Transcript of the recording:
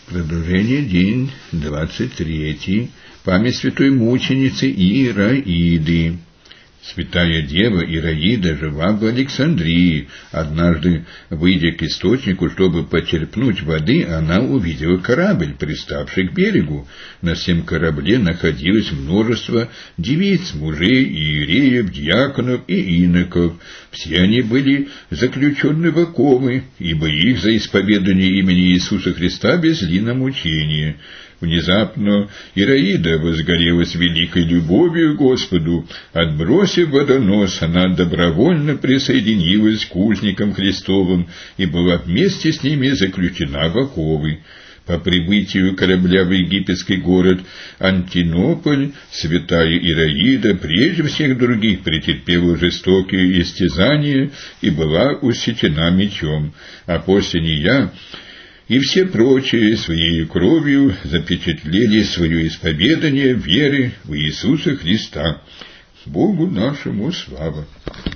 Продолжение, день 23. Память святой мученицы Ираиды. Святая дева Ираида жила в Александрии. Однажды, выйдя к источнику, чтобы почерпнуть воды, она увидела корабль, приставший к берегу. На всем корабле находилось множество девиц, мужей, иереев, диаконов и иноков. Все они были заключены в оковы, ибо их за исповедание имени Иисуса Христа везли на мучение. Внезапно Ираида возгорелась великой любовью к Господу. Отбросив водонос, она добровольно присоединилась к узникам Христовым и была вместе с ними заключена в оковы. По прибытию корабля в египетский город Антинополь святая Ираида прежде всех других претерпела жестокие истязания и была усечена мечом, а после нее и все прочие своей кровью запечатлели свое исповедание веры в Иисуса Христа. Богу нашему слава!